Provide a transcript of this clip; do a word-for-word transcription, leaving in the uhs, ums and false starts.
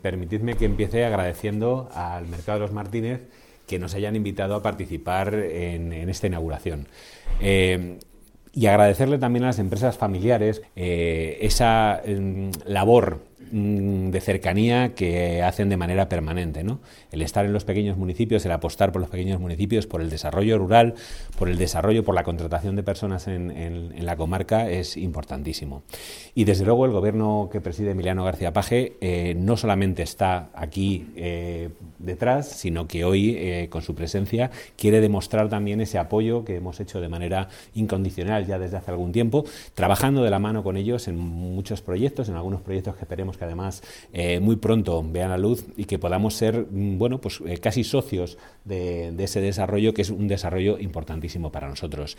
Permitidme que empiece agradeciendo al Mercado de los Martínez que nos hayan invitado a participar en, en esta inauguración. Eh, y agradecerle también a las empresas familiares eh, esa eh, labor de cercanía que hacen de manera permanente, ¿no? El estar en los pequeños municipios, el apostar por los pequeños municipios, por el desarrollo rural, por el desarrollo, por la contratación de personas en, en, en la comarca es importantísimo. Y desde luego el gobierno que preside Emiliano García Paje eh, no solamente está aquí eh, detrás, sino que hoy eh, con su presencia quiere demostrar también ese apoyo que hemos hecho de manera incondicional ya desde hace algún tiempo, trabajando de la mano con ellos en muchos proyectos, en algunos proyectos que esperemos que además eh, muy pronto vean la luz y que podamos ser, bueno, pues eh, casi socios de, de ese desarrollo, que es un desarrollo importantísimo para nosotros.